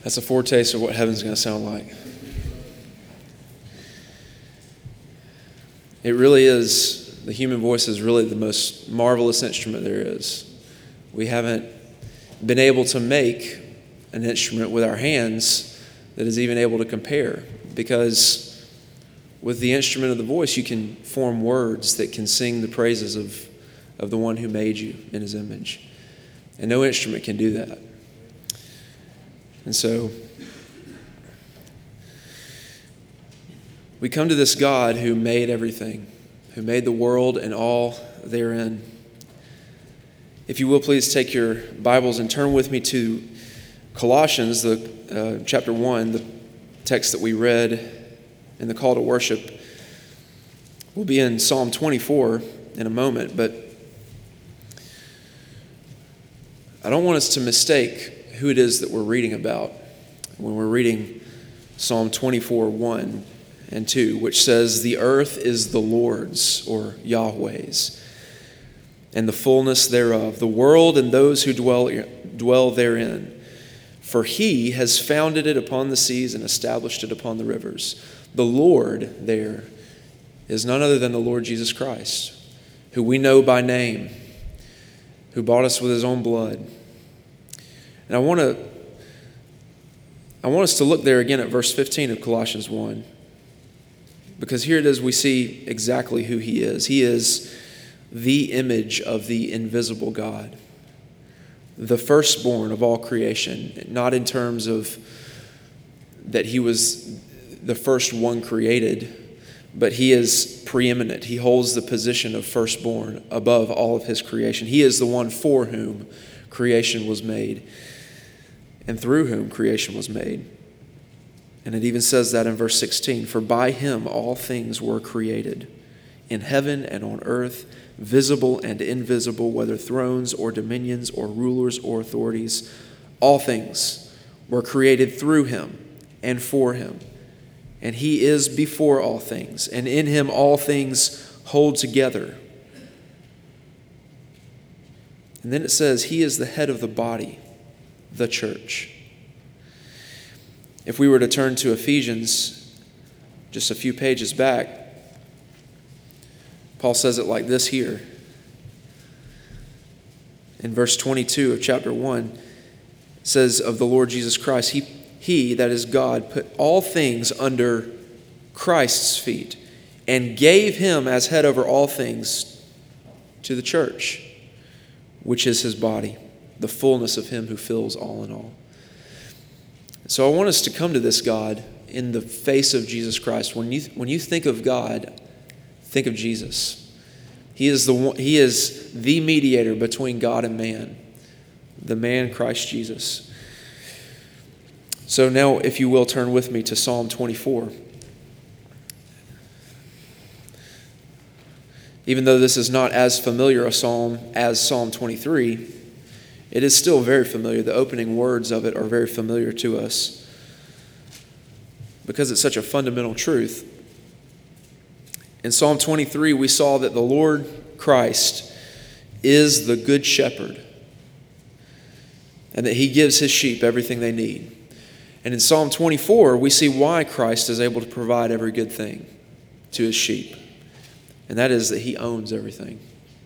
That's a foretaste of what heaven's going to sound like. It really is, the human voice is really the most marvelous instrument there is. We haven't been able to make an instrument with our hands that is even able to compare, because with the instrument of the voice, you can form words that can sing the praises of the one who made you in his image. And no instrument can do that. And so we come to this God who made everything, who made the world and all therein. If you will, please take your Bibles and turn with me to Colossians, chapter 1, the text that we read in the call to worship. We'll be in Psalm 24 in a moment, but I don't want us to mistake who it is that we're reading about when we're reading Psalm 24, 1 and 2, which says, "The earth is the Lord's," or Yahweh's, "and the fullness thereof, the world and those who dwell therein. For he has founded it upon the seas and established it upon the rivers." The Lord there is none other than the Lord Jesus Christ, who we know by name, who bought us with his own blood. And I want us to look there again at verse 15 of Colossians 1, because here it is, we see exactly who he is. He is the image of the invisible God, the firstborn of all creation, not in terms of that he was the first one created, but he is preeminent. He holds the position of firstborn above all of his creation. He is the one for whom creation was made and through whom creation was made. And it even says that in verse 16, "For by him all things were created, in heaven and on earth, visible and invisible, whether thrones or dominions or rulers or authorities. All things were created through him and for him. And he is before all things, and in him all things hold together." And then it says, "He is the head of the body, the church." If we were to turn to Ephesians, just a few pages back, Paul says it like this here. In verse 22 of chapter 1, it says of the Lord Jesus Christ, He, that is God, put all things under Christ's feet and gave him as head over all things to the church, which is his body, the fullness of him who fills all in all. So I want us to come to this God in the face of Jesus Christ. When you think of God, think of Jesus. He is the mediator between God and man, the man Christ Jesus. So now, if you will, turn with me to Psalm 24. Even though this is not as familiar a psalm as Psalm 23, it is still very familiar. The opening words of it are very familiar to us because it's such a fundamental truth. In Psalm 23, we saw that the Lord Christ is the good shepherd and that he gives his sheep everything they need. And in Psalm 24, we see why Christ is able to provide every good thing to his sheep. And that is that he owns everything.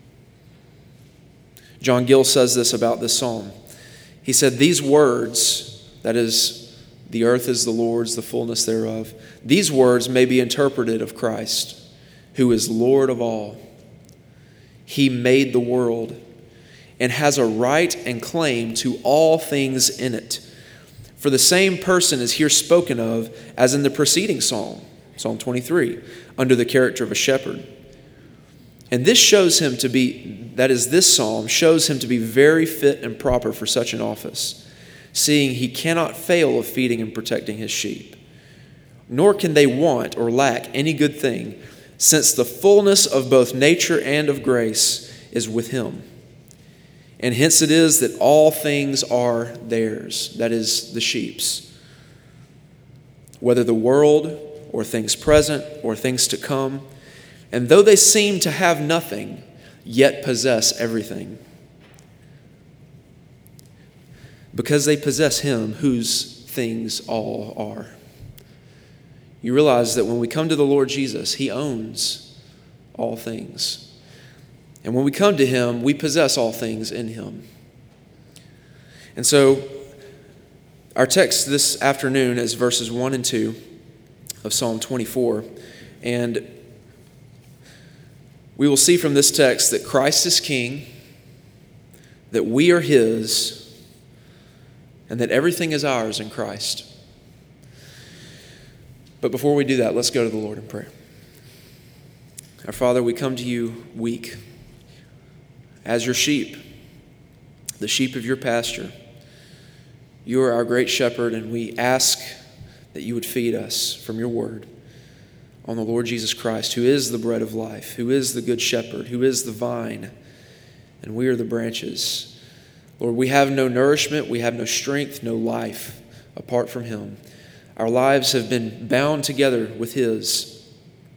John Gill says this about this psalm. He said, "These words," that is, "the earth is the Lord's, the fullness thereof," these words may be interpreted of Christ, who is Lord of all. He made the world and has a right and claim to all things in it. For the same person is here spoken of as in the preceding psalm, Psalm 23, under the character of a shepherd. And this shows him to be, that is, this psalm shows him to be very fit and proper for such an office, seeing he cannot fail of feeding and protecting his sheep. Nor can they want or lack any good thing, since the fullness of both nature and of grace is with him. And hence it is that all things are theirs, that is, the sheep's. Whether the world or things present or things to come, and though they seem to have nothing, yet possess everything. Because they possess him whose things all are. You realize that when we come to the Lord Jesus, he owns all things. And when we come to him, we possess all things in him. And so our text this afternoon is verses 1 and 2 of Psalm 24. And we will see from this text that Christ is king, that we are his, and that everything is ours in Christ. But before we do that, let's go to the Lord in prayer. Our Father, we come to you weak as your sheep, the sheep of your pasture. You are our great shepherd, and we ask that you would feed us from your word on the Lord Jesus Christ, who is the bread of life, who is the good shepherd, who is the vine, and we are the branches. Lord, we have no nourishment, we have no strength, no life apart from him. Our lives have been bound together with his.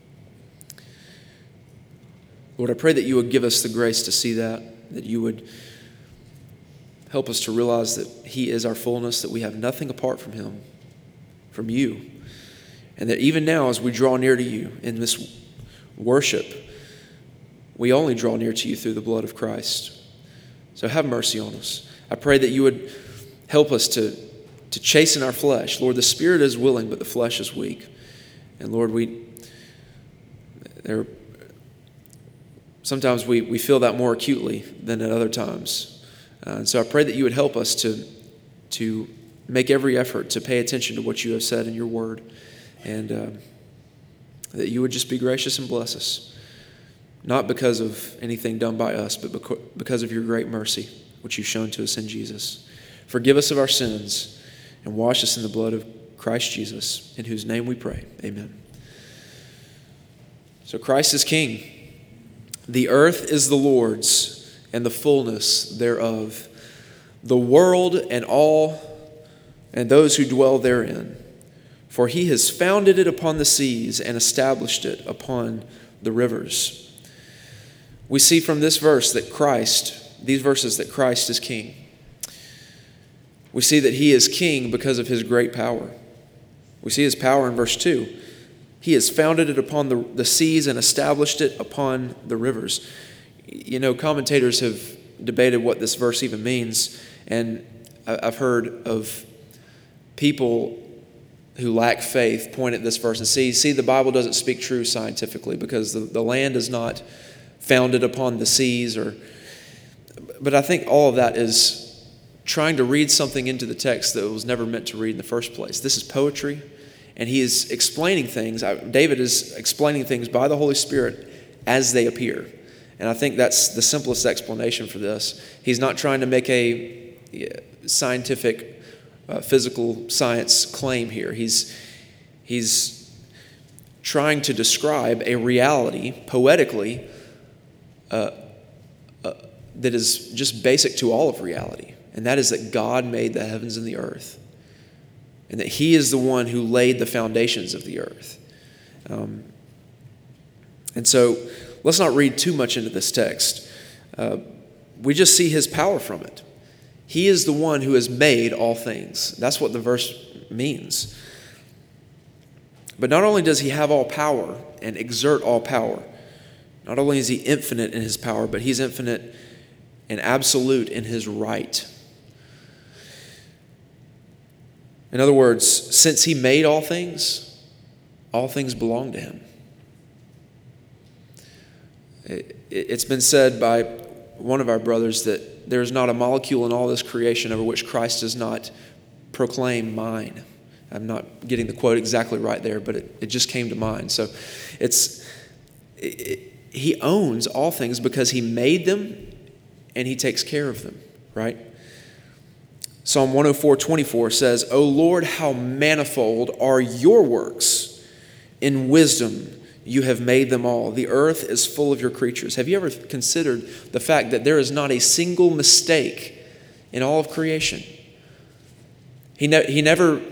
Lord, I pray that you would give us the grace to see that you would help us to realize that he is our fullness, that we have nothing apart from him, from you. And that even now, as we draw near to you in this worship, we only draw near to you through the blood of Christ. So have mercy on us. I pray that you would help us to chasten our flesh. Lord, the spirit is willing, but the flesh is weak. And Lord, sometimes we feel that more acutely than at other times. And so I pray that you would help us to make every effort to pay attention to what you have said in your word. And that you would just be gracious and bless us. Not because of anything done by us, but because of your great mercy, which you've shown to us in Jesus. Forgive us of our sins and wash us in the blood of Christ Jesus, in whose name we pray. Amen. So Christ is king. The earth is the Lord's, and the fullness thereof, the world and all, and those who dwell therein. For he has founded it upon the seas and established it upon the rivers. We see from this verse that these verses, that Christ is king. We see that he is king because of his great power. We see his power in verse 2. He has founded it upon the seas and established it upon the rivers. You know, commentators have debated what this verse even means, and I've heard of people who lack faith point at this verse and see the Bible doesn't speak true scientifically because the land is not founded upon the seas. But I think all of that is trying to read something into the text that it was never meant to read in the first place. This is poetry, and he is explaining things. David is explaining things by the Holy Spirit as they appear. And I think that's the simplest explanation for this. He's not trying to make a scientific, physical science claim here. He's trying to describe a reality poetically that is just basic to all of reality. And that is that God made the heavens and the earth. And that he is the one who laid the foundations of the earth. And so let's not read too much into this text. We just see his power from it. He is the one who has made all things. That's what the verse means. But not only does he have all power and exert all power, not only is he infinite in his power, but he's infinite and absolute in his right. In other words, since he made all things belong to him. It's been said by one of our brothers that there's not a molecule in all this creation over which Christ does not proclaim mine. I'm not getting the quote exactly right there, but it just came to mind. So he owns all things because he made them and he takes care of them, right? Psalm 104:24 says, O Lord, how manifold are your works. In wisdom you have made them all. The earth is full of your creatures. Have you ever considered the fact that there is not a single mistake in all of creation? He never,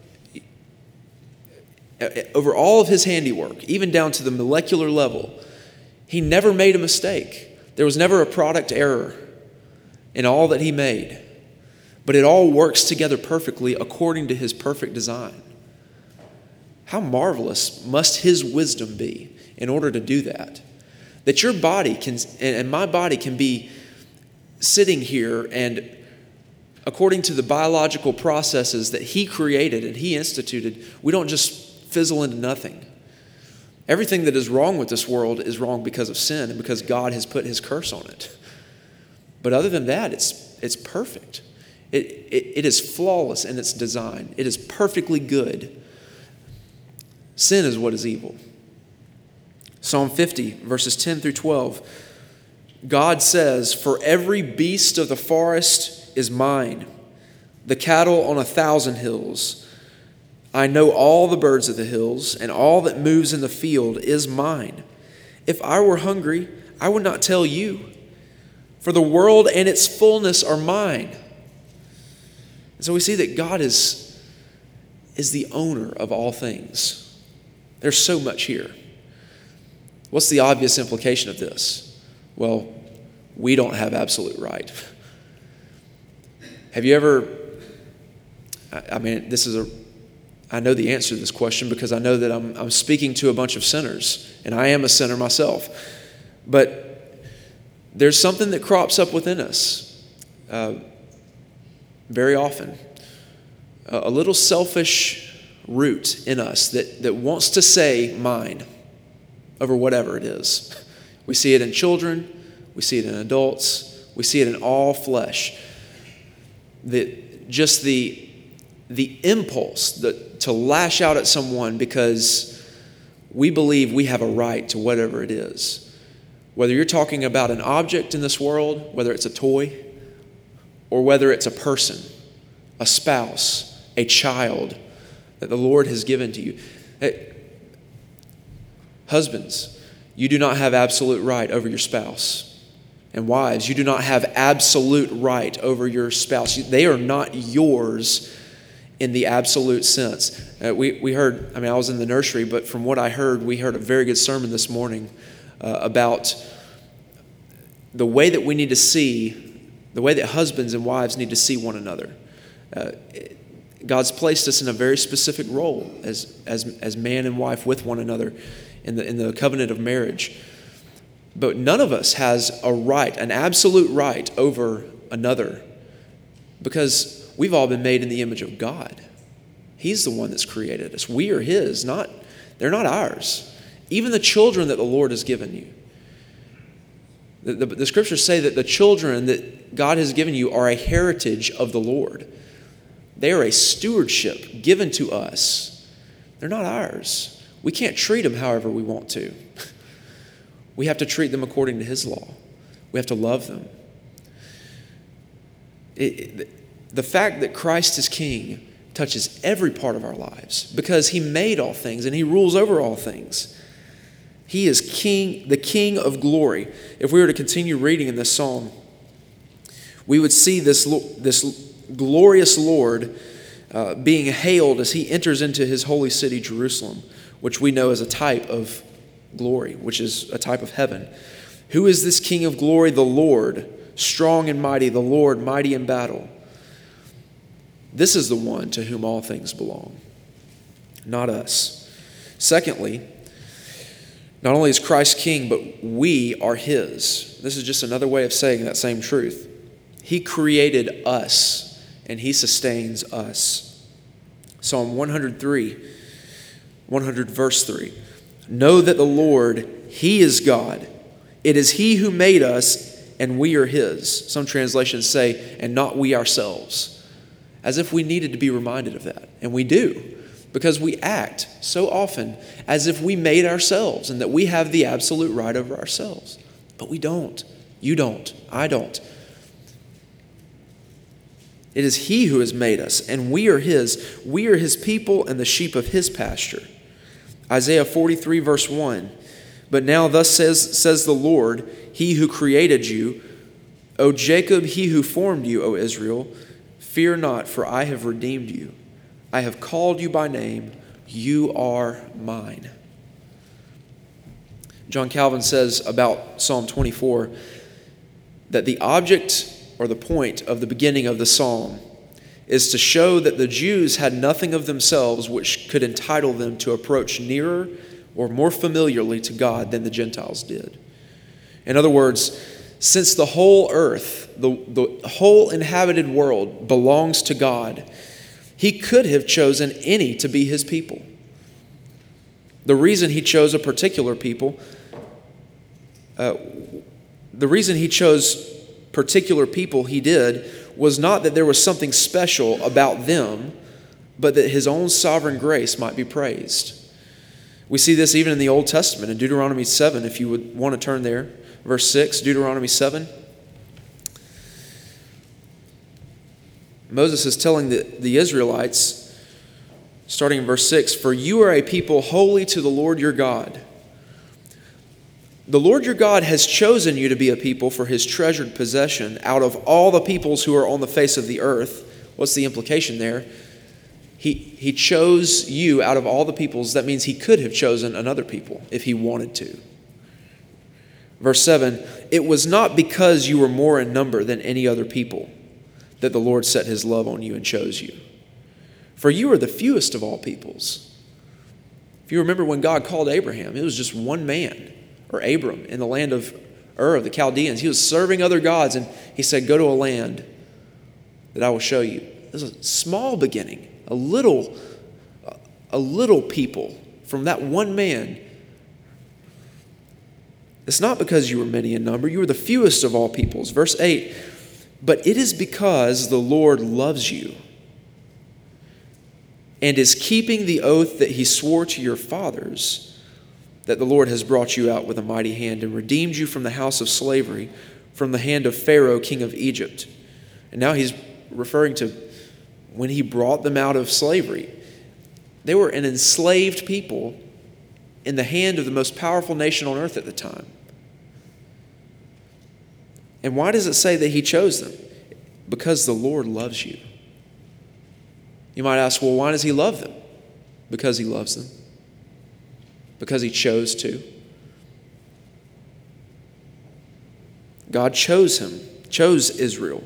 over all of his handiwork, even down to the molecular level, he never made a mistake. There was never a product error in all that he made. but it all works together perfectly according to his perfect design. How marvelous must his wisdom be in order to do that? That your body can, and my body can be sitting here, and according to the biological processes that he created and he instituted, we don't just fizzle into nothing. Everything that is wrong with this world is wrong because of sin and because God has put his curse on it. But other than that, it's perfect. It is flawless in its design. It is perfectly good. Sin is what is evil. Psalm 50, verses 10 through 12. God says, "For every beast of the forest is mine, the cattle on 1,000 hills. I know all the birds of the hills, and all that moves in the field is mine. If I were hungry, I would not tell you, for the world and its fullness are mine." And so we see that God is the owner of all things. There's so much here. What's the obvious implication of this? Well, we don't have absolute right. Have you ever, I know the answer to this question because I know that I'm speaking to a bunch of sinners, and I am a sinner myself. But there's something that crops up within us very often, a little selfish root in us that wants to say mine over whatever it is. We see it in children, we see it in adults, we see it in all flesh. Just the impulse to lash out at someone because we believe we have a right to whatever it is. Whether you're talking about an object in this world, whether it's a toy, or whether it's a person, a spouse, a child that the Lord has given to you. Husbands, you do not have absolute right over your spouse. And wives, you do not have absolute right over your spouse. They are not yours in the absolute sense. We heard, I was in the nursery, but from what I heard, we heard a very good sermon this morning about the way that we need to see, the way that husbands and wives need to see one another. God's placed us in a very specific role as man and wife with one another in the covenant of marriage. But none of us has a right, an absolute right over another, because we've all been made in the image of God. He's the one that's created us. We are his, they're not ours. Even the children that the Lord has given you. The scriptures say that the children that God has given you are a heritage of the Lord. They are a stewardship given to us. They're not ours. We can't treat them however we want to. We have to treat them according to his law. We have to love them. The fact that Christ is king touches every part of our lives because he made all things and he rules over all things. He is king, the King of glory. If we were to continue reading in this psalm, we would see this glorious Lord being hailed as he enters into his holy city, Jerusalem, which we know as a type of glory, which is a type of heaven. Who is this King of glory? The Lord, strong and mighty, the Lord, mighty in battle. This is the one to whom all things belong, not us. Secondly, not only is Christ king, but we are his. This is just another way of saying that same truth. He created us, and he sustains us. Psalm 100 verse 3. Know that the Lord, he is God. It is he who made us, and we are his. Some translations say, and not we ourselves. As if we needed to be reminded of that. And we do. Because we act so often as if we made ourselves and that we have the absolute right over ourselves. But we don't. You don't. I don't. It is he who has made us, and we are his. We are his people and the sheep of his pasture. Isaiah 43 verse 1. But now thus says the Lord, he who created you, O Jacob, he who formed you, O Israel, fear not, for I have redeemed you. I have called you by name. You are mine. John Calvin says about Psalm 24 that the object or the point of the beginning of the psalm is to show that the Jews had nothing of themselves which could entitle them to approach nearer or more familiarly to God than the Gentiles did. In other words, since the whole earth, the whole inhabited world belongs to God, he could have chosen any to be his people. The reason he chose a particular people, he did was not that there was something special about them, but that his own sovereign grace might be praised. We see this even in the Old Testament, in Deuteronomy 7, if you would want to turn there. Verse 6, Deuteronomy 7. Moses is telling the Israelites, starting in verse 6, "For you are a people holy to the Lord your God. The Lord your God has chosen you to be a people for his treasured possession out of all the peoples who are on the face of the earth." What's the implication there? He chose you out of all the peoples. That means he could have chosen another people if he wanted to. Verse 7, "It was not because you were more in number than any other people that the Lord set his love on you and chose you. For you are the fewest of all peoples." If you remember when God called Abraham, it was just one man, or Abram, in the land of Ur of the Chaldeans. He was serving other gods, and he said, "Go to a land that I will show you." It was a small beginning, a little people from that one man. It's not because you were many in number. You were the fewest of all peoples. Verse 8, "But it is because the Lord loves you and is keeping the oath that he swore to your fathers, that the Lord has brought you out with a mighty hand and redeemed you from the house of slavery, from the hand of Pharaoh, king of Egypt." And now he's referring to when he brought them out of slavery. They were an enslaved people in the hand of the most powerful nation on earth at the time. And why does it say that he chose them? Because the Lord loves you. You might ask, well, why does he love them? Because he loves them. Because he chose to. God chose Israel.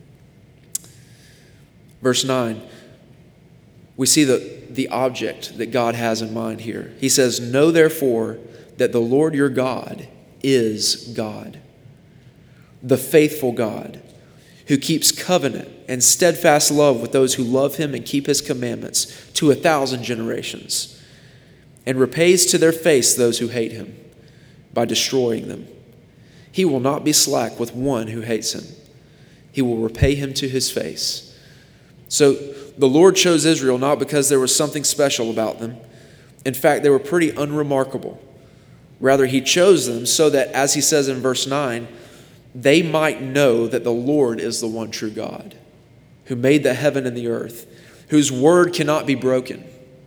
Verse 9, we see the object that God has in mind here. He says, "Know therefore that the Lord your God is God, the faithful God, who keeps covenant and steadfast love with those who love him and keep his commandments to 1,000 generations, and repays to their face those who hate him by destroying them. He will not be slack with one who hates him. He will repay him to his face." So the Lord chose Israel not because there was something special about them. In fact, they were pretty unremarkable. Rather, he chose them so that, as he says in verse 9, they might know that the Lord is the one true God, who made the heaven and the earth, whose word cannot be broken.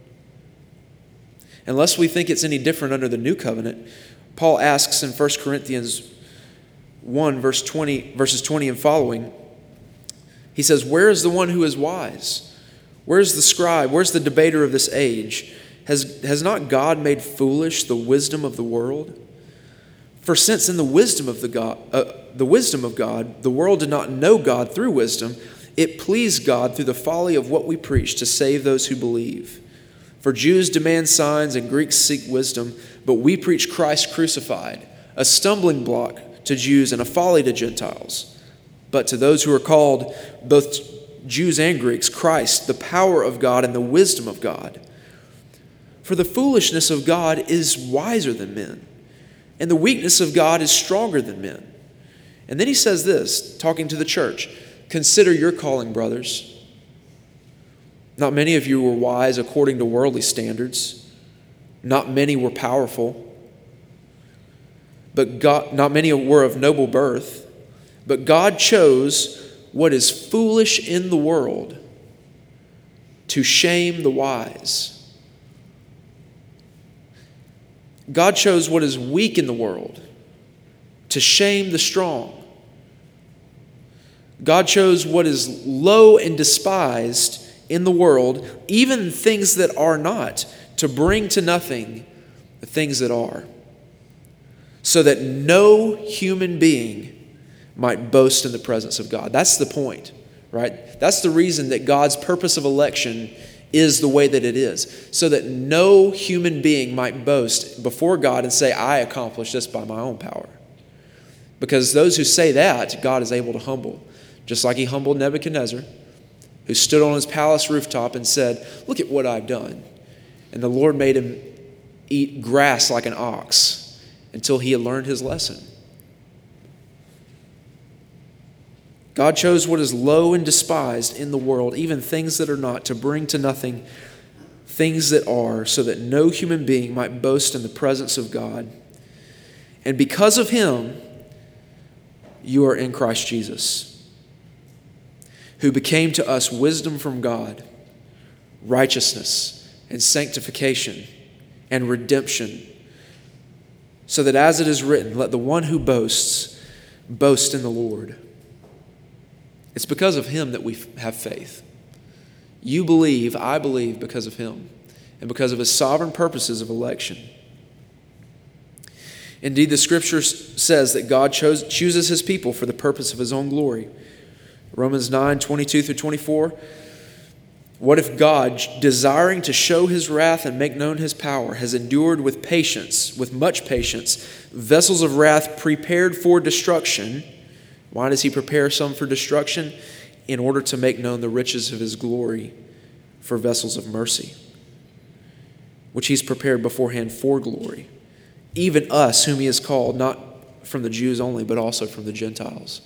Unless we think it's any different under the new covenant, Paul asks in 1 Corinthians 1, verses 20 and following, he says, "Where is the one who is wise? Where is the scribe? Where's the debater of this age? Has not God made foolish the wisdom of the world? For since in the wisdom of God, the world did not know God through wisdom, it pleased God through the folly of what we preach to save those who believe. For Jews demand signs and Greeks seek wisdom, but we preach Christ crucified, a stumbling block to Jews and a folly to Gentiles. But to those who are called, both Jews and Greeks, Christ, the power of God and the wisdom of God. For the foolishness of God is wiser than men, and the weakness of God is stronger than men." And then he says this, talking to the church, "Consider your calling, brothers. Not many of you were wise according to worldly standards. Not many were powerful. Not many were of noble birth. But God chose what is foolish in the world to shame the wise. God chose what is weak in the world to shame the strong. God chose what is low and despised in the world, even things that are not, to bring to nothing the things that are, so that no human being might boast in the presence of God." That's the point right? That's the reason that God's purpose of election is the way that it is, so that no human being might boast before God and say, I accomplished this by my own power. Because those who say that, God is able to humble. Just like he humbled Nebuchadnezzar, who stood on his palace rooftop and said, look at what I've done. And the Lord made him eat grass like an ox until he had learned his lesson. God chose what is low and despised in the world, even things that are not, to bring to nothing things that are, so that no human being might boast in the presence of God. And because of him, you are in Christ Jesus, who became to us wisdom from God, righteousness and sanctification and redemption, so that as it is written, let the one who boasts boast in the Lord. It's because of him that we have faith. You believe, I believe, because of him and because of his sovereign purposes of election. Indeed, the scripture says that God chooses his people for the purpose of his own glory. Romans 9:22-24. What if God, desiring to show his wrath and make known his power, has endured with patience, with much patience, vessels of wrath prepared for destruction? Why does he prepare some for destruction? In order to make known the riches of his glory for vessels of mercy, which he's prepared beforehand for glory. Even us, whom he has called, not from the Jews only, but also from the Gentiles.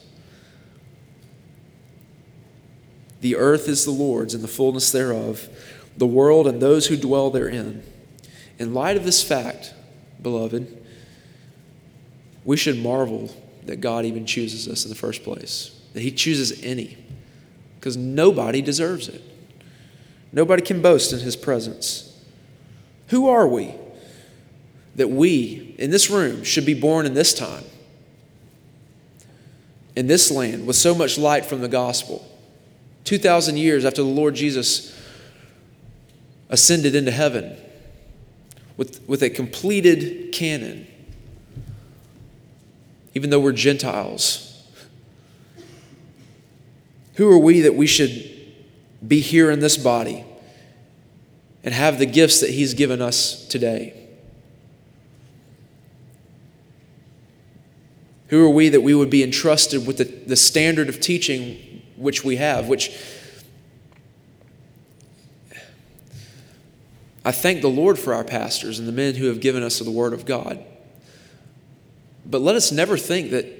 The earth is the Lord's and the fullness thereof, the world and those who dwell therein. In light of this fact, beloved, we should marvel that God even chooses us in the first place, that he chooses any, because nobody deserves it. Nobody can boast in his presence. Who are we that we, in this room, should be born in this time, in this land, with so much light from the gospel, 2,000 years after the Lord Jesus ascended into heaven, with a completed canon, even though we're Gentiles? Who are we that we should be here in this body and have the gifts that he's given us today? Who are we that we would be entrusted with the standard of teaching which we have, which I thank the Lord for our pastors and the men who have given us the Word of God. But let us never think that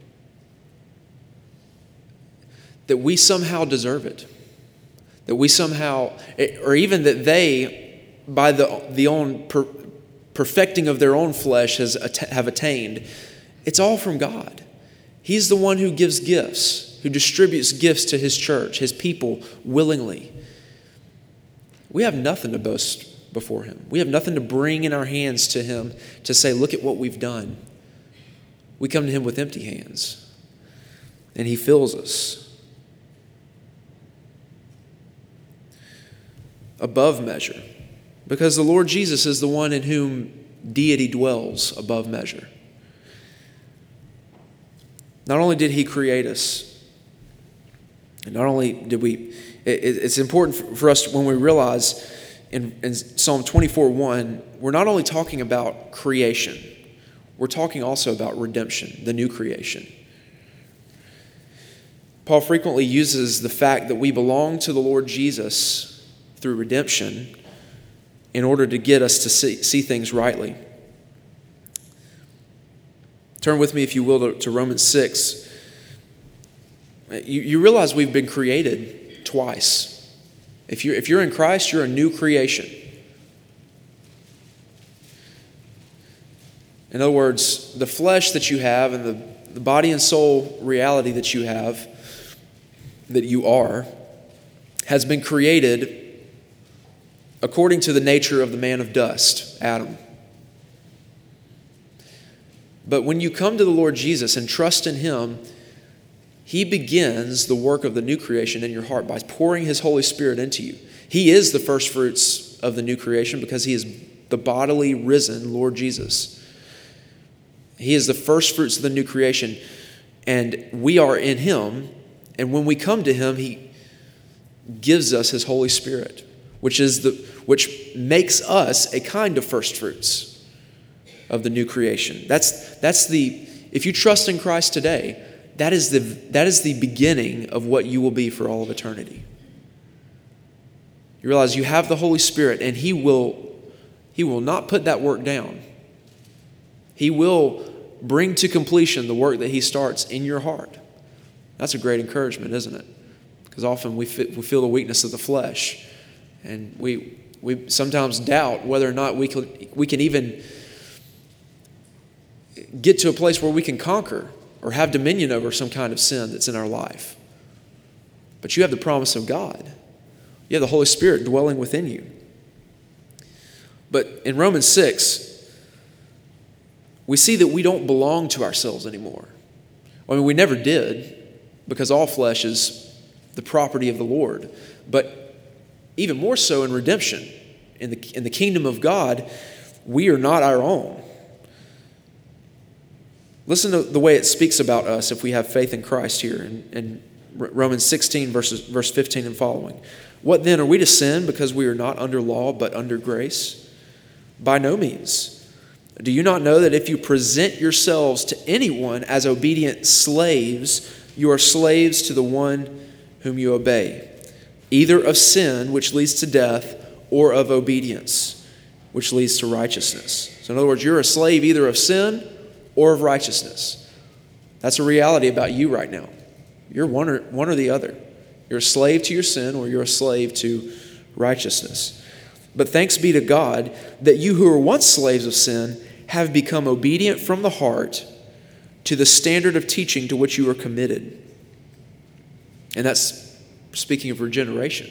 we somehow deserve it. That we somehow, or even that they, by the own perfecting of their own flesh, have attained. It's all from God. He's the one who gives gifts, who distributes gifts to his church, his people, willingly. We have nothing to boast before him. We have nothing to bring in our hands to him to say, look at what we've done. We come to him with empty hands, and he fills us. Above measure, because the Lord Jesus is the one in whom deity dwells above measure. Not only did he create us, and not only did we, it's important for us when we realize in Psalm 24:1, we're not only talking about creation, we're talking also about redemption, the new creation. Paul frequently uses the fact that we belong to the Lord Jesus through redemption in order to get us to see things rightly. Turn with me, if you will, to Romans 6. You realize we've been created twice. If you're in Christ, you're a new creation. In other words, the flesh that you have and the body and soul reality that you have, that you are, has been created according to the nature of the man of dust, Adam. But when you come to the Lord Jesus and trust in him, he begins the work of the new creation in your heart by pouring his Holy Spirit into you. He is the first fruits of the new creation because he is the bodily risen Lord Jesus. He is the first fruits of the new creation, and we are in him. And when we come to him, he gives us his Holy Spirit, which makes us a kind of first fruits of the new creation. If you trust in Christ today, that is the beginning of what you will be for all of eternity. You realize you have the Holy Spirit, and He will not put that work down. He will bring to completion the work that He starts in your heart. That's a great encouragement, isn't it? Because often we feel the weakness of the flesh, and we sometimes doubt whether or not we can even get to a place where we can conquer or have dominion over some kind of sin that's in our life. But you have the promise of God. You have the Holy Spirit dwelling within you. But in Romans 6, we see that we don't belong to ourselves anymore. I mean, we never did, because all flesh is the property of the Lord. But even more so in redemption, in the kingdom of God, we are not our own. Listen to the way it speaks about us if we have faith in Christ here in Romans 16, verse 15 and following. What then, are we to sin because we are not under law but under grace? By no means. Do you not know that if you present yourselves to anyone as obedient slaves, you are slaves to the one whom you obey, either of sin, which leads to death, or of obedience, which leads to righteousness? So in other words, you're a slave either of sin or of righteousness. That's a reality about you right now. You're one or the other. You're a slave to your sin, or you're a slave to righteousness. But thanks be to God that you who were once slaves of sin have become obedient from the heart to the standard of teaching to which you were committed. And that's speaking of regeneration.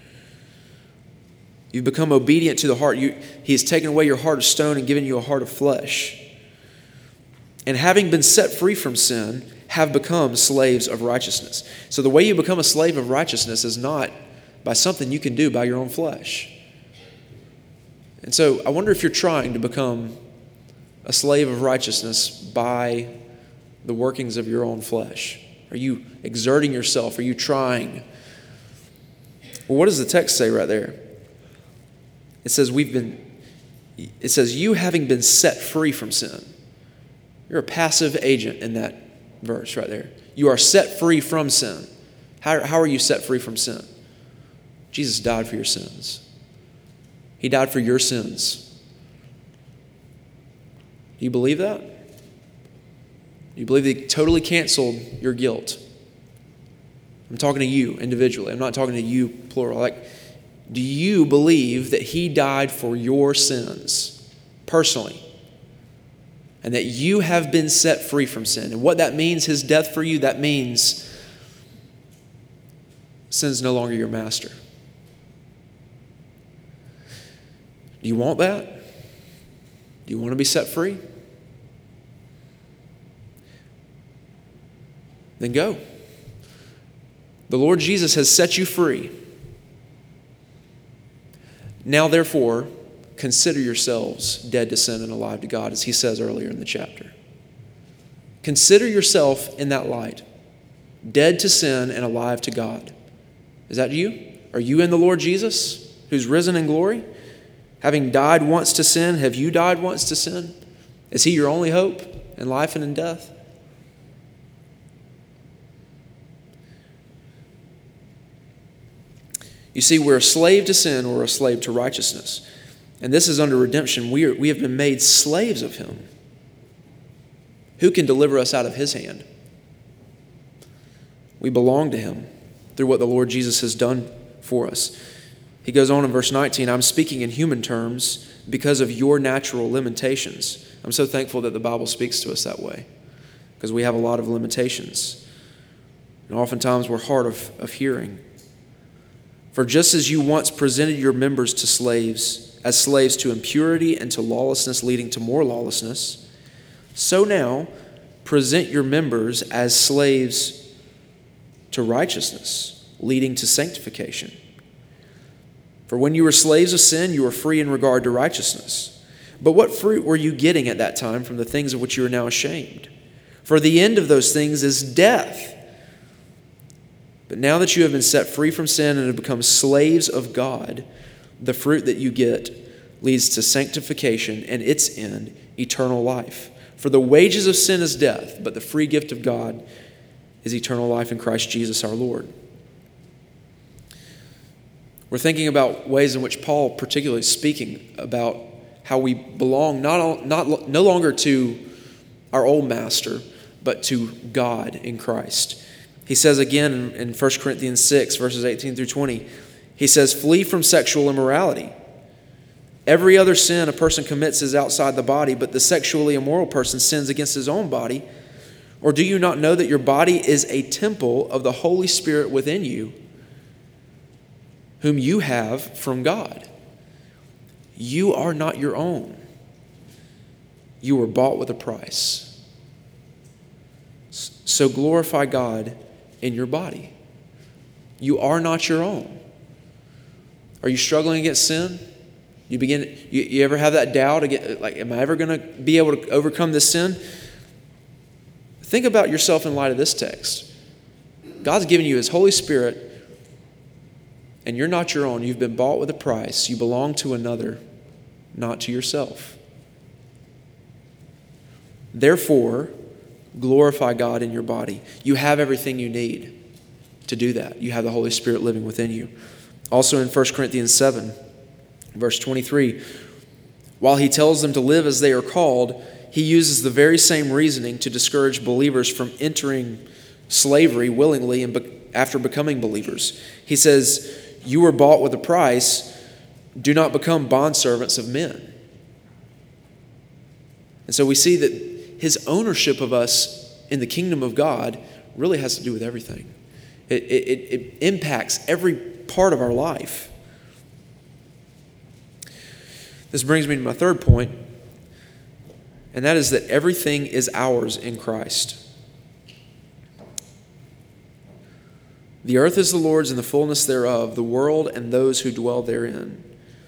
You've become obedient to the heart. He has taken away your heart of stone and given you a heart of flesh. And having been set free from sin, have become slaves of righteousness. So the way you become a slave of righteousness is not by something you can do by your own flesh. And so I wonder if you're trying to become a slave of righteousness by the workings of your own flesh. Are you exerting yourself? Are you trying? Well, what does the text say right there? It says you having been set free from sin. You're a passive agent in that verse right there. You are set free from sin. How are you set free from sin? Jesus died for your sins. He died for your sins. Do you believe that? Do you believe that He totally canceled your guilt? I'm talking to you individually. I'm not talking to you plural. Do you believe that He died for your sins personally? And that you have been set free from sin. And what that means, His death for you, that means sin's no longer your master. Do you want that? Do you want to be set free? Then go. The Lord Jesus has set you free. Now, therefore, consider yourselves dead to sin and alive to God, as He says earlier in the chapter. Consider yourself in that light, dead to sin and alive to God. Is that you? Are you in the Lord Jesus, who's risen in glory? Having died once to sin, have you died once to sin? Is He your only hope in life and in death? You see, we're a slave to sin or a slave to righteousness. And this is under redemption. We have been made slaves of Him. Who can deliver us out of His hand? We belong to Him through what the Lord Jesus has done for us. He goes on in verse 19, I'm speaking in human terms because of your natural limitations. I'm so thankful that the Bible speaks to us that way, because we have a lot of limitations. And oftentimes we're hard of hearing. For just as you once presented your members to slaves, as slaves to impurity and to lawlessness leading to more lawlessness, so now present your members as slaves to righteousness, leading to sanctification. For when you were slaves of sin, you were free in regard to righteousness. But what fruit were you getting at that time from the things of which you are now ashamed? For the end of those things is death. But now that you have been set free from sin and have become slaves of God, the fruit that you get leads to sanctification and its end, eternal life. For the wages of sin is death, but the free gift of God is eternal life in Christ Jesus our Lord. We're thinking about ways in which Paul particularly is speaking about how we belong no longer to our old master, but to God in Christ. He says again in 1 Corinthians 6, verses 18 through 20, he says, "Flee from sexual immorality. Every other sin a person commits is outside the body, but the sexually immoral person sins against his own body. Or do you not know that your body is a temple of the Holy Spirit within you, whom you have from God? You are not your own. You were bought with a price. So glorify God in your body." You are not your own. Are you struggling against sin? You ever have that doubt again, like, am I ever going to be able to overcome this sin? Think about yourself in light of this text. God's given you His Holy Spirit, and you're not your own. You've been bought with a price. You belong to another, not to yourself. Therefore, glorify God in your body. You have everything you need to do that. You have the Holy Spirit living within you. Also in 1 Corinthians 7, verse 23, while he tells them to live as they are called, he uses the very same reasoning to discourage believers from entering slavery willingly and after becoming believers. He says, "You were bought with a price. Do not become bondservants of men." And so we see that his ownership of us in the kingdom of God really has to do with everything. It impacts every part of our life. This brings me to my third point, and that is that everything is ours in Christ. The earth is the Lord's and the fullness thereof, the world and those who dwell therein.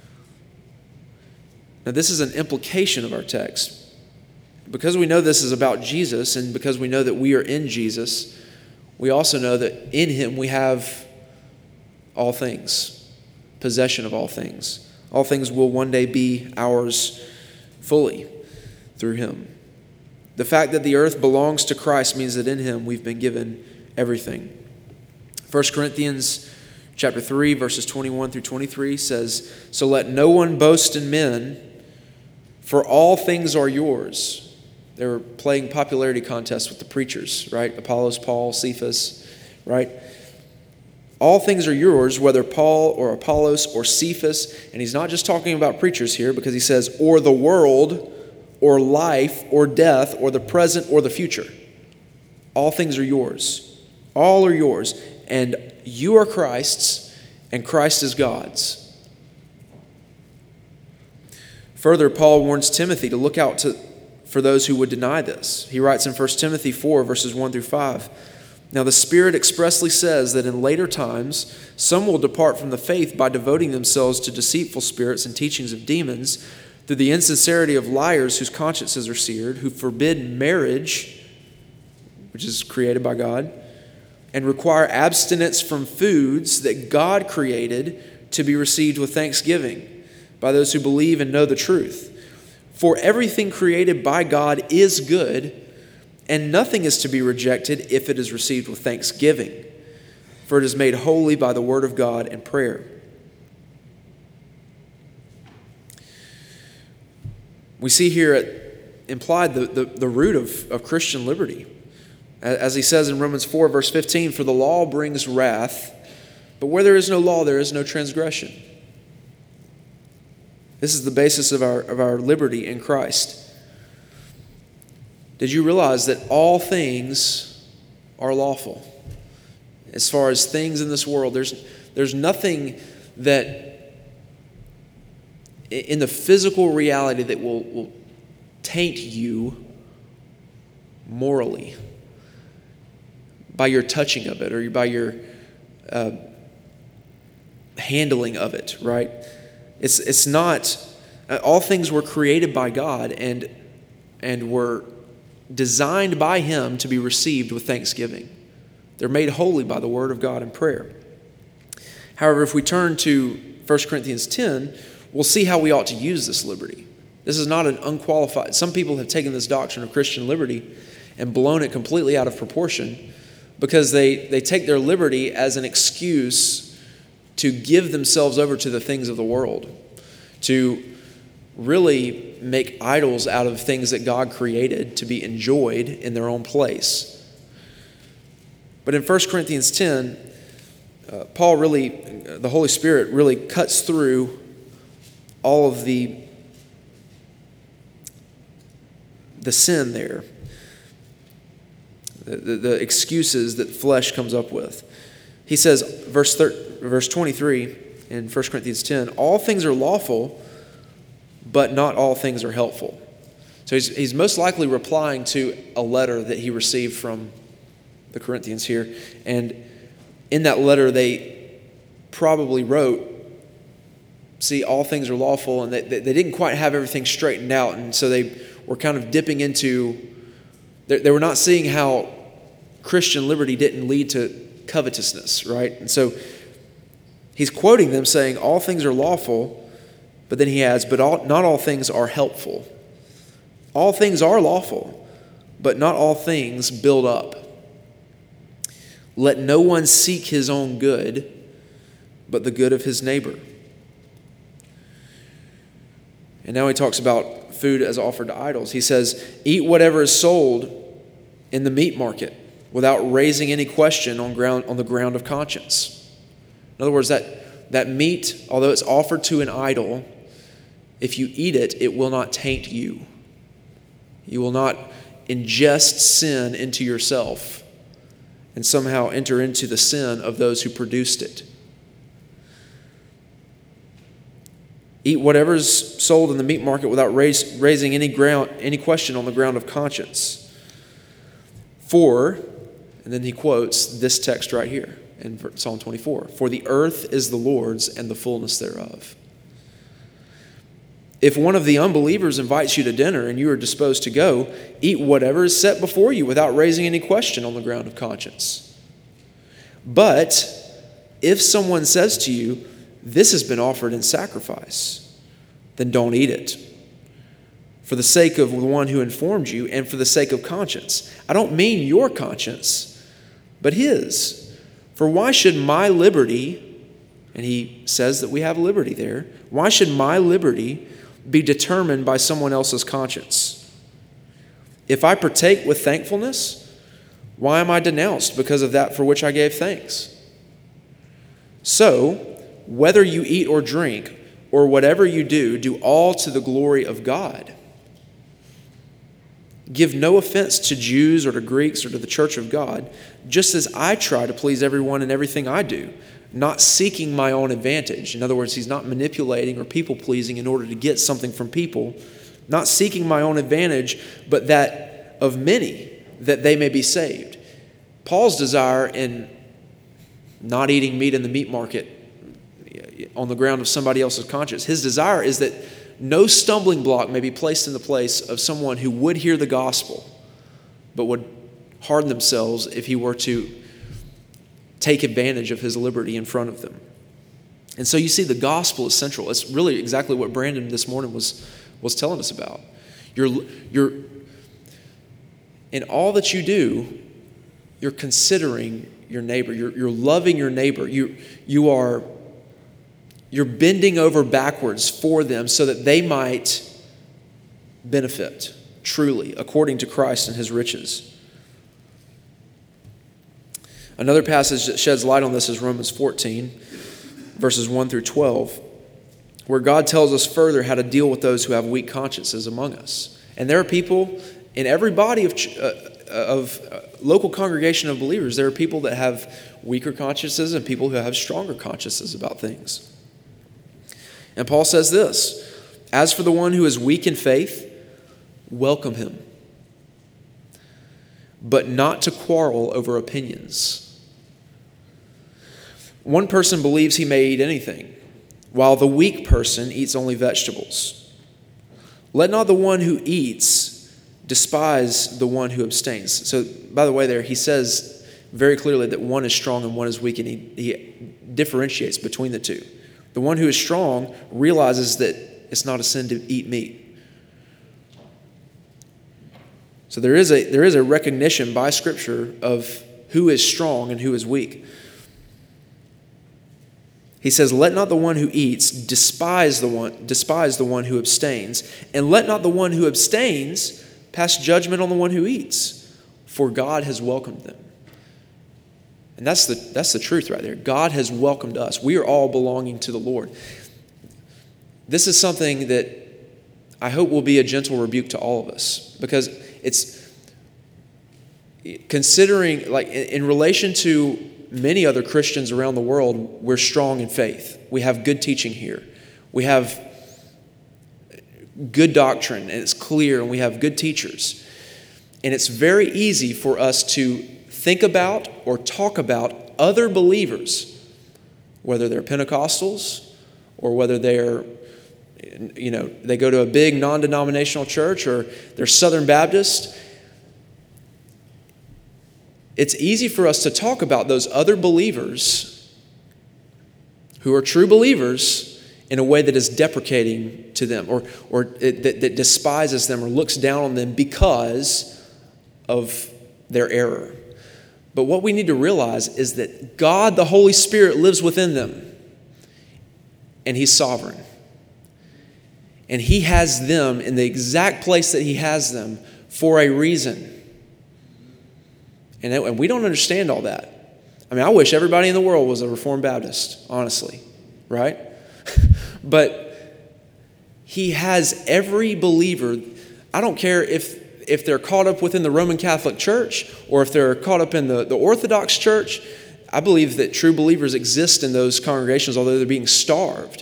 Now, this is an implication of our text. Because we know this is about Jesus, and because we know that we are in Jesus, we also know that in Him we have all things, possession of all things. All things will one day be ours fully through Him. The fact that the earth belongs to Christ means that in Him we've been given everything. 1 Corinthians chapter 3, verses 21 through 23 says, "So let no one boast in men, for all things are yours." They were playing popularity contests with the preachers, right? Apollos, Paul, Cephas, right? All things are yours, whether Paul or Apollos or Cephas. And he's not just talking about preachers here, because he says, or the world, or life, or death, or the present, or the future. All things are yours. All are yours. And you are Christ's, and Christ is God's. Further, Paul warns Timothy to look out for those who would deny this. He writes in 1 Timothy 4, verses 1 through 5, "Now the Spirit expressly says that in later times some will depart from the faith by devoting themselves to deceitful spirits and teachings of demons, through the insincerity of liars whose consciences are seared, who forbid marriage," which is created by God, "and require abstinence from foods that God created to be received with thanksgiving by those who believe and know the truth. For everything created by God is good, and nothing is to be rejected if it is received with thanksgiving, for it is made holy by the word of God and prayer." We see here implied the root of Christian liberty. As he says in Romans 4, verse 15, "For the law brings wrath, but where there is no law, there is no transgression." This is the basis of our liberty in Christ. Did you realize that all things are lawful? As far as things in this world, there's nothing that in the physical reality that will taint you morally by your touching of it or by your handling of it, right? It's not, all things were created by God and were designed by Him to be received with thanksgiving. They're made holy by the word of God and prayer. However, if we turn to 1 Corinthians 10, we'll see how we ought to use this liberty. This is not an unqualified. Some people have taken this doctrine of Christian liberty and blown it completely out of proportion because they take their liberty as an excuse to give themselves over to the things of the world, to really make idols out of things that God created to be enjoyed in their own place. But in 1 Corinthians 10, the Holy Spirit really cuts through all of the sin there, the excuses that flesh comes up with. He says, verse 23 in 1 Corinthians 10, all things are lawful, but not all things are helpful. So he's most likely replying to a letter that he received from the Corinthians here. And in that letter, they probably wrote, see, all things are lawful, and they didn't quite have everything straightened out. And so they were kind of dipping into, they were not seeing how Christian liberty didn't lead to covetousness, right? And so he's quoting them saying, all things are lawful, but then he adds, but not all things are helpful. All things are lawful, but not all things build up. Let no one seek his own good, but the good of his neighbor. And now he talks about food as offered to idols. He says, eat whatever is sold in the meat market without raising any question on the ground of conscience. In other words, that meat, although it's offered to an idol, if you eat it, it will not taint you. You will not ingest sin into yourself and somehow enter into the sin of those who produced it. Eat whatever is sold in the meat market without raising any question on the ground of conscience. For, and then he quotes this text right here in Psalm 24, for the earth is the Lord's and the fullness thereof. If one of the unbelievers invites you to dinner and you are disposed to go, eat whatever is set before you without raising any question on the ground of conscience. But if someone says to you, this has been offered in sacrifice, then don't eat it, for the sake of the one who informed you and for the sake of conscience. I don't mean your conscience, but his. For why should my liberty, and he says that we have liberty there, why should my liberty be determined by someone else's conscience? If I partake with thankfulness, why am I denounced because of that for which I gave thanks? So, whether you eat or drink, or whatever you do all to the glory of God. Give no offense to Jews or to Greeks or to the church of God, just as I try to please everyone in everything I do, not seeking my own advantage. In other words, he's not manipulating or people-pleasing in order to get something from people, not seeking my own advantage, but that of many, that they may be saved. Paul's desire in not eating meat in the meat market on the ground of somebody else's conscience, his desire is that no stumbling block may be placed in the place of someone who would hear the gospel, but would harden themselves if he were to take advantage of his liberty in front of them. And so you see, the gospel is central. It's really exactly what Brandon this morning was telling us about. You're in all that you do, you're considering your neighbor. You're loving your neighbor. You're bending over backwards for them so that they might benefit truly according to Christ and his riches. Another passage that sheds light on this is Romans 14, verses 1 through 12, where God tells us further how to deal with those who have weak consciences among us. And there are people in every body of local congregation of believers. There are people that have weaker consciences and people who have stronger consciences about things. And Paul says this, as for the one who is weak in faith, welcome him, but not to quarrel over opinions. One person believes he may eat anything, while the weak person eats only vegetables. Let not the one who eats despise the one who abstains. So, by the way, there he says, very clearly that one is strong and one is weak, and he differentiates between the two. The one who is strong realizes that it's not a sin to eat meat. So there is a recognition by Scripture of who is strong and who is weak. He says, "Let not the one who eats despise the one who abstains, and let not the one who abstains pass judgment on the one who eats, for God has welcomed them." And that's the truth right there. God has welcomed us. We are all belonging to the Lord. This is something that I hope will be a gentle rebuke to all of us, because it's considering, like, in relation to many other Christians around the world, we're strong in faith. We have good teaching here. We have good doctrine, and it's clear, and we have good teachers. And it's very easy for us to think about or talk about other believers, whether they're Pentecostals or whether they're, they go to a big non-denominational church or they're Southern Baptist. It's easy for us to talk about those other believers who are true believers in a way that is deprecating to them, or that despises them or looks down on them because of their error. But what we need to realize is that God, the Holy Spirit, lives within them, and He's sovereign. And He has them in the exact place that He has them for a reason. And we don't understand all that. I mean, I wish everybody in the world was a Reformed Baptist, honestly, right? But He has every believer. I don't care if they're caught up within the Roman Catholic Church or if they're caught up in the Orthodox Church. I believe that true believers exist in those congregations, although they're being starved.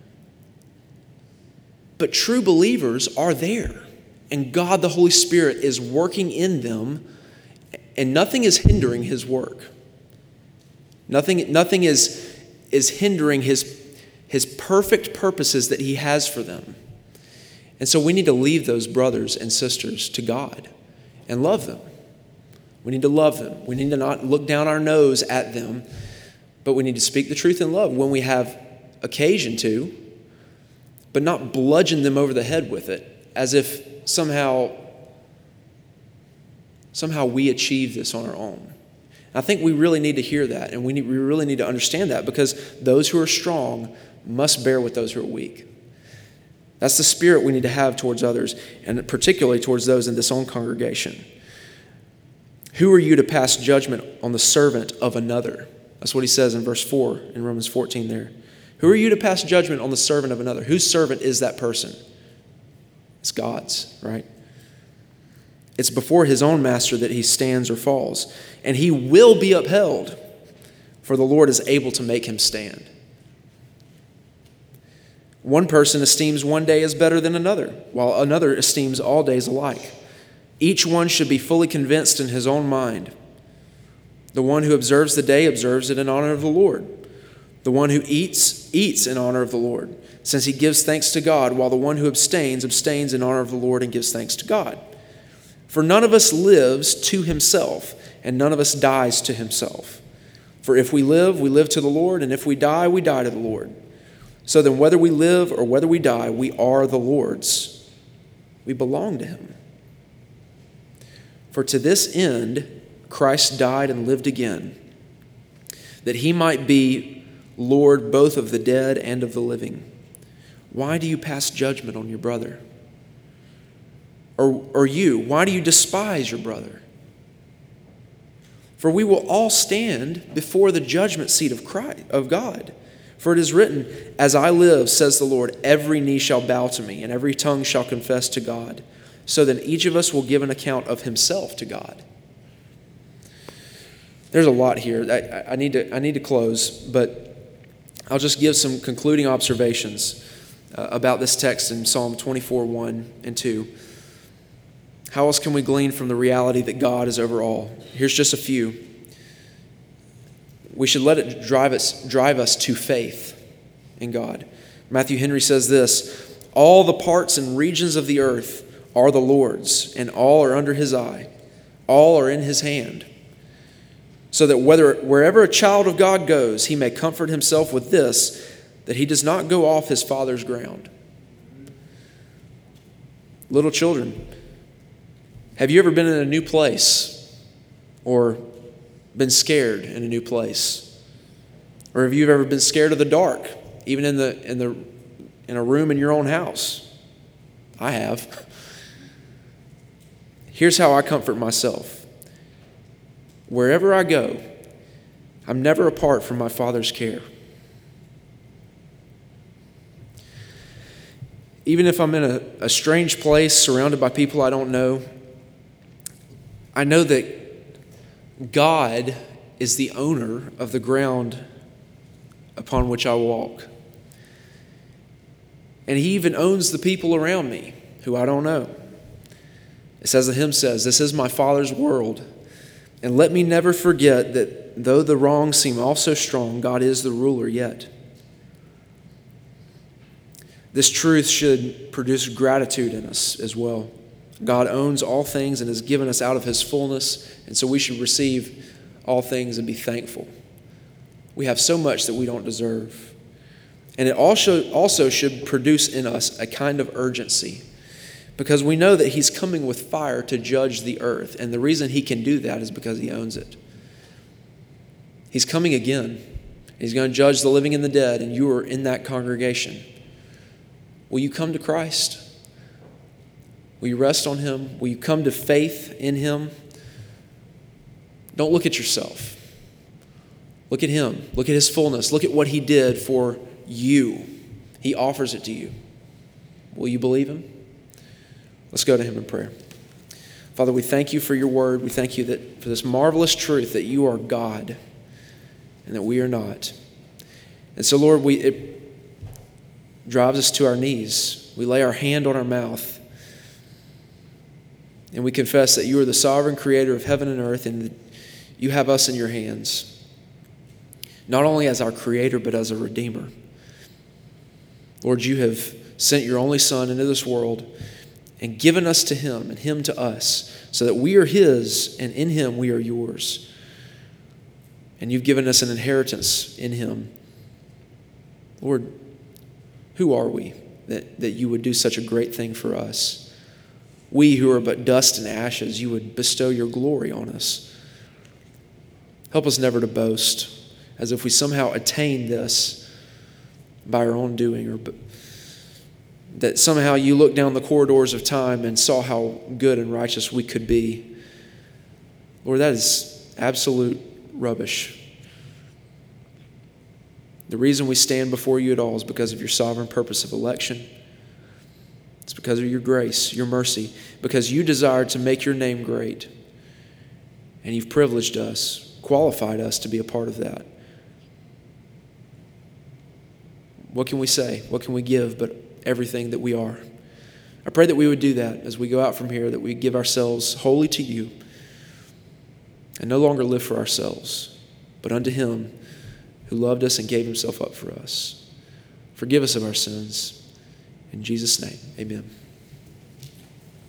But true believers are there, and God, the Holy Spirit, is working in them, and nothing is hindering His work. Nothing is hindering His perfect purposes that He has for them. And so we need to leave those brothers and sisters to God and love them. We need to love them. We need to not look down our nose at them, but we need to speak the truth in love when we have occasion to, but not bludgeon them over the head with it as if somehow we achieve this on our own. I think we really need to hear that, and we really need to understand that, because those who are strong must bear with those who are weak. That's the spirit we need to have towards others, and particularly towards those in this own congregation. Who are you to pass judgment on the servant of another? That's what he says in verse 4 in Romans 14 there. Who are you to pass judgment on the servant of another? Whose servant is that person? It's God's, right? It's before His own master that he stands or falls, and he will be upheld, for the Lord is able to make him stand. One person esteems one day as better than another, while another esteems all days alike. Each one should be fully convinced in his own mind. The one who observes the day observes it in honor of the Lord. The one who eats in honor of the Lord, since he gives thanks to God, while the one who abstains in honor of the Lord and gives thanks to God. For none of us lives to himself, and none of us dies to himself. For if we live to the Lord, and if we die to the Lord. So then whether we live or whether we die, we are the Lord's. We belong to Him. For to this end Christ died and lived again, that He might be Lord both of the dead and of the living. Why do you pass judgment on your brother? Or you, why do you despise your brother? For we will all stand before the judgment seat of God. For it is written, "As I live, says the Lord, every knee shall bow to me, and every tongue shall confess to God. So then each of us will give an account of himself to God." There's a lot here. I need to close, but I'll just give some concluding observations about this text in Psalm 24, 1 and 2. How else can we glean from the reality that God is over all? Here's just a few. We should let it drive us to faith in God. Matthew Henry says this: "All the parts and regions of the earth are the Lord's, and all are under His eye. All are in His hand." so that wherever a child of God goes, he may comfort himself with this, that he does not go off his father's ground. Little children, have you ever been in a new place or been scared in a new place? Or have you ever been scared of the dark, even in a room in your own house? I have. Here's how I comfort myself. Wherever I go, I'm never apart from my Father's care. Even if I'm in a strange place surrounded by people I don't know, I know that God is the owner of the ground upon which I walk. And He even owns the people around me who I don't know. It's as the hymn says, "This is my Father's world. And let me never forget that though the wrongs seem all so strong, God is the ruler yet." This truth should produce gratitude in us as well. God owns all things and has given us out of His fullness, and so we should receive all things and be thankful. We have so much that we don't deserve. And it also should produce in us a kind of urgency, because we know that He's coming with fire to judge the earth. And the reason He can do that is because He owns it. He's coming again. He's going to judge the living and the dead, and you are in that congregation. Will you come to Christ? Will you rest on Him? Will you come to faith in Him? Don't look at yourself. Look at Him. Look at His fullness. Look at what He did for you. He offers it to you. Will you believe Him? Let's go to Him in prayer. Father, we thank You for Your word. We thank You for this marvelous truth that You are God and that we are not. And so, Lord, it drives us to our knees. We lay our hand on our mouth and we confess that You are the sovereign creator of heaven and earth, and that You have us in Your hands, not only as our creator but as a redeemer. Lord, You have sent Your only Son into this world and given us to Him and Him to us, so that we are His and in Him we are Yours. And You've given us an inheritance in Him. Lord, who are we that You would do such a great thing for us? We who are but dust and ashes, You would bestow Your glory on us. Help us never to boast as if we somehow attained this by our own doing, or that somehow You looked down the corridors of time and saw how good and righteous we could be. Lord, that is absolute rubbish. The reason we stand before You at all is because of Your sovereign purpose of election. It's because of Your grace, Your mercy, because You desire to make Your name great. And You've privileged us, qualified us to be a part of that. What can we say? What can we give but everything that we are? I pray that we would do that as we go out from here, that we give ourselves wholly to You and no longer live for ourselves, but unto Him who loved us and gave Himself up for us. Forgive us of our sins. In Jesus' name, amen.